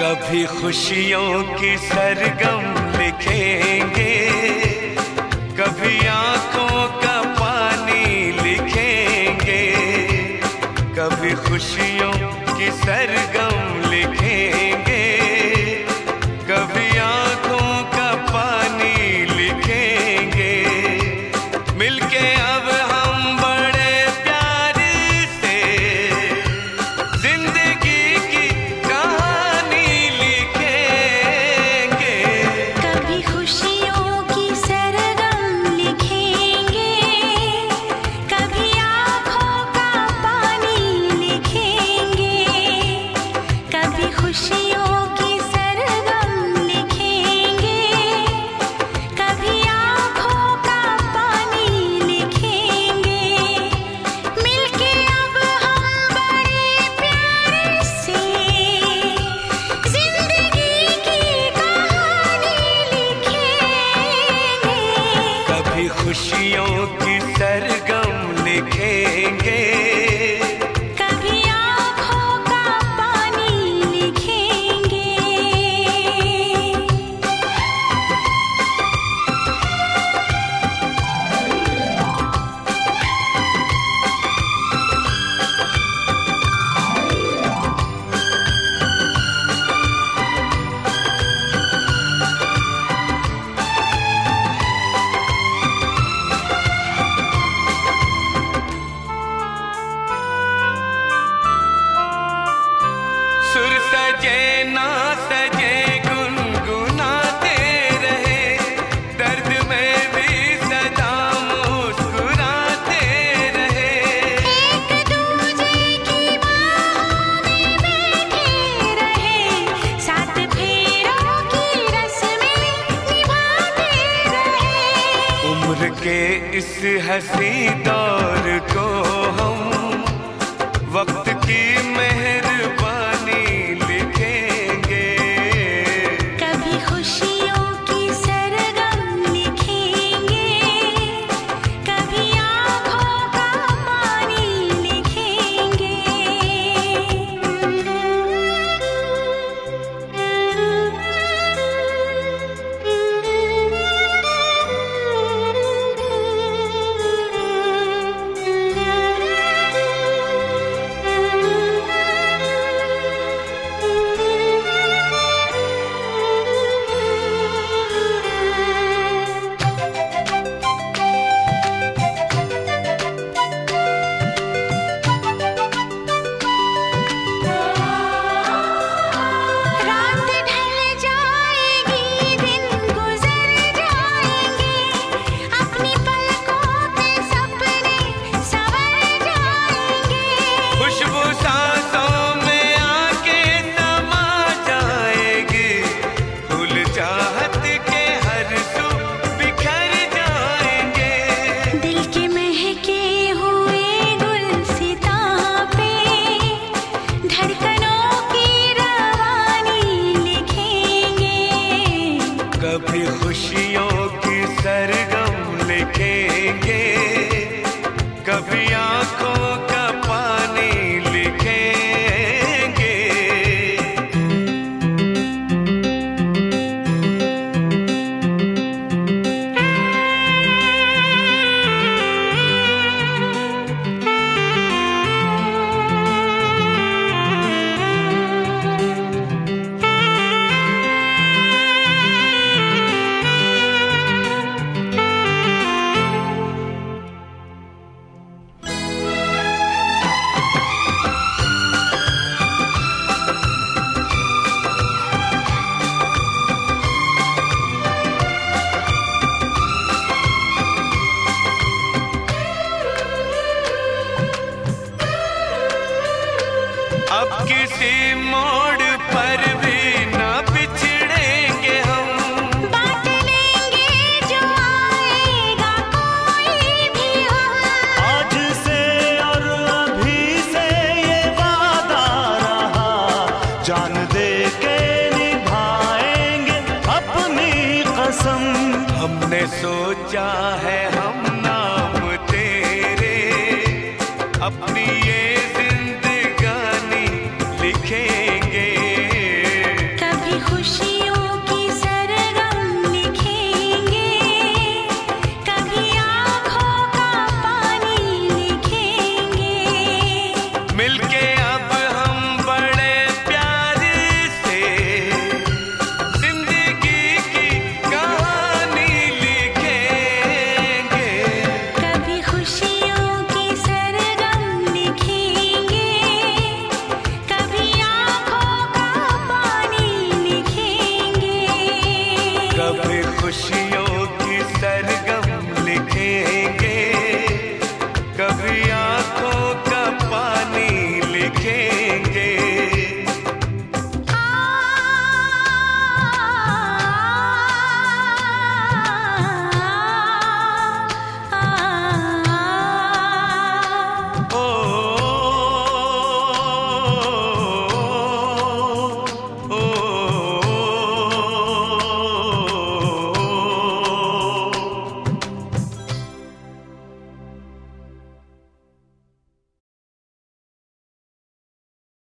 कभी खुशियों की सरगम लिखेंगे, कभी आंखों का पानी लिखेंगे, कभी खुशियों की सरगम लिखेंगे, कभी आंखों का पानी लिखेंगे। मिलके अब हम बड़े प्यार से जिंदगी की कहानी लिखेंगे। कभी खुशियों की सरगम लिखेंगे, कभी आँखों का पानी लिखेंगे, कभी खुशियों की सरगम लिखेंगे, कभी आँखों का पानी लिखेंगे। मिलके अब हम बड़े प्यार से जिंदगी की कहानी लिखेंगे। कभी खुशियों की सरगम लिखेंगे, कभी आँखों का पानी लिखेंगे। सुर सजे ना सजे गुनगुनाते रहे, दर्द में भी सदा मुस्कुराते रहे। एक दूजे की बाहों में बैठे रहे, सात फेरों की रस्में निभाते रहे। उम्र के इस हंसी दौर को हम वक्त की मेहरबानी लिखेंगे। कभी खुशियों की सरगम लिखेंगे, कभी आँखों का पानी लिखेंगे। रात ढल जाएगी, दिन गुजर जाएंगे, अपनी पलकों पे सपने संवर जाएंगे। खुशबू सांसों में आके समा जाएगी, फूल चाहत के हर सू बिखर जाएंगे। दिल के महके हुए गुलसितां पे धड़कनों की रवानी लिखेंगे। कभी खुशियों की सरगम लिखेंगे, कभी आंखों का पानी लिखेंगे। अब किसी मोड़ पर भी ना बिछड़ेंगे हम, बांट लेंगे जो आएगा कोई भी हम। आज से और अभी से ये वादा रहा, जान दे के निभाएंगे अपनी कसम। हमने सोचा है हम नाम तेरे अपनी